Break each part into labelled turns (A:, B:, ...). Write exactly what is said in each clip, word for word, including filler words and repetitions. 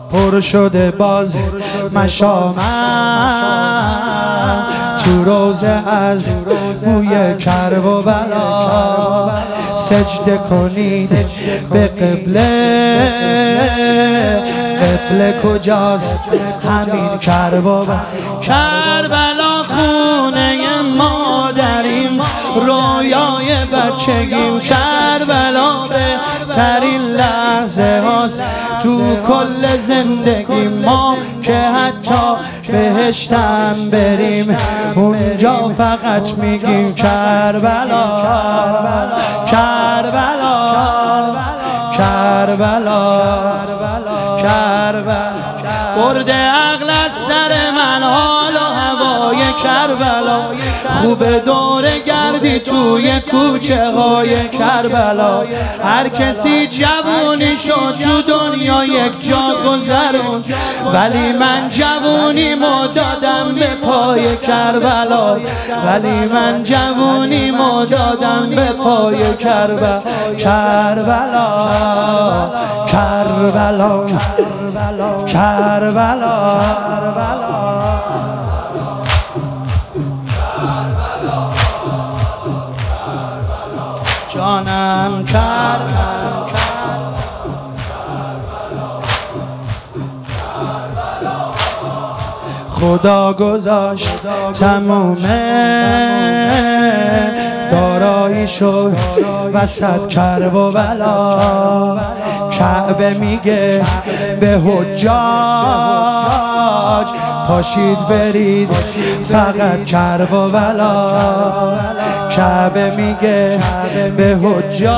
A: پر شده باز مشامم تو روزه از بوی کرب و بلا. سجده کنید به قبله، قبله کجاست؟ همین کرب و بلا. کربلا خونه مادریم، رویای بچگیم. کربلا بهترین لحظه هاست تو کل زندگی ما، که حتی بهشتم بریم اونجا فقط میگیم کربلا کربلا کربلا کربلا. برده عقل از سر من حال و هوای کربلا. خوب دوره گردی توی کوچه های کربلا. هر کسی جوونی شد تو دنیا یک جا گذرون، ولی من جوونیمو دادم به پای کربلا. ولی من جوونیمو دادم به پای کربلا کربلا کربلا کربلا. جانم کربلا خدا گذاشت تمومه دارایی شد وسط کرب و بلا. کعبه میگه به حجاج پاشید برید فقط کرب و بلا. کعبه میگه به حجاج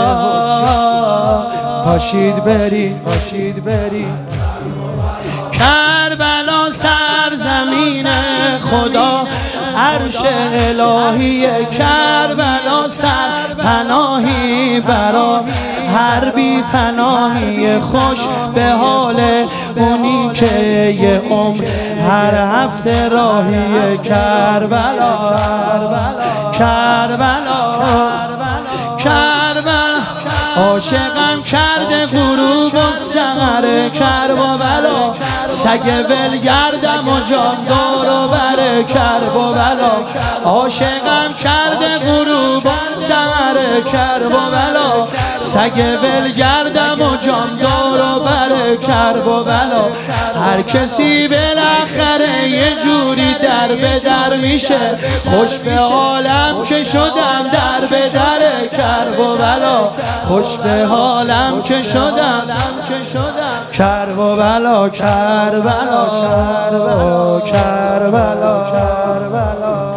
A: پاشید برید پاشید برید. کربلا سرزمین خدا، عرش الهی. کربلا سرپناهی برا هر بی پناهی. خوش به حال اونی که یه عمر هر هفته راهی. کربلا کربلا کربلا. عاشقم کرده غروب و سحر کرب و بلا. سگ ولگردم و جان دور و بر کرب و بلا. عاشقم کرده غروب و سحر کرب و بلا. سگ ولگردم و جان دور و بر کرب و بلا. هر کسی بالاخره یه جوری در به در میشه. خوش به حالم که شدم در به در کرب و بلا. خوش به حالم که شدم کرب و بلا کربلا کربلا کربلا.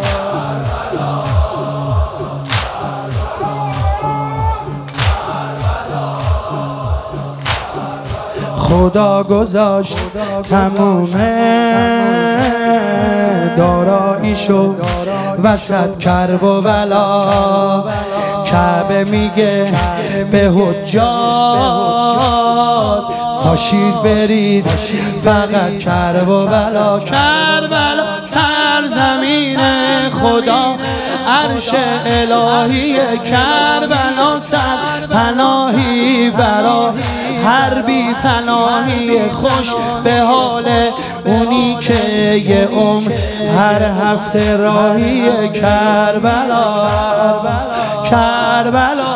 A: خدا گذاشت تمومه دارایی شد وسط کرب و بلا. کعبه میگه به حجاج پاشید برید فقط کرب و بلا. کربلا سرزمین خدا، عرش الهی. کربلا سرپناهی برا هر بی پناهی. خوش به حال اونی که یه عمر هر هفته راهی. کربلا کربلا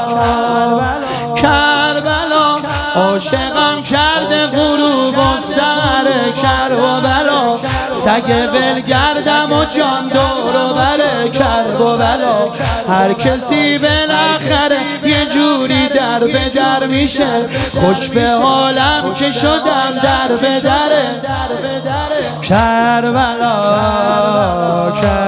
A: کربلا. عاشقم کرده غروب و سحر کرب و بلا. سگ ولگردم و جان دور و بر کرب و بلا. هر کسی بالاخره یه جوری در به در میشه. خوش به حالم که شدم در به در کربلا.